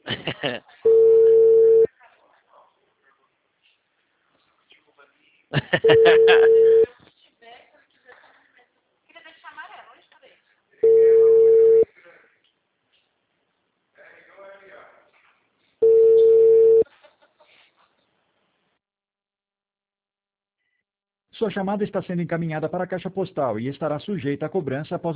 Sua chamada está sendo encaminhada para a caixa postal e estará sujeita a cobrança após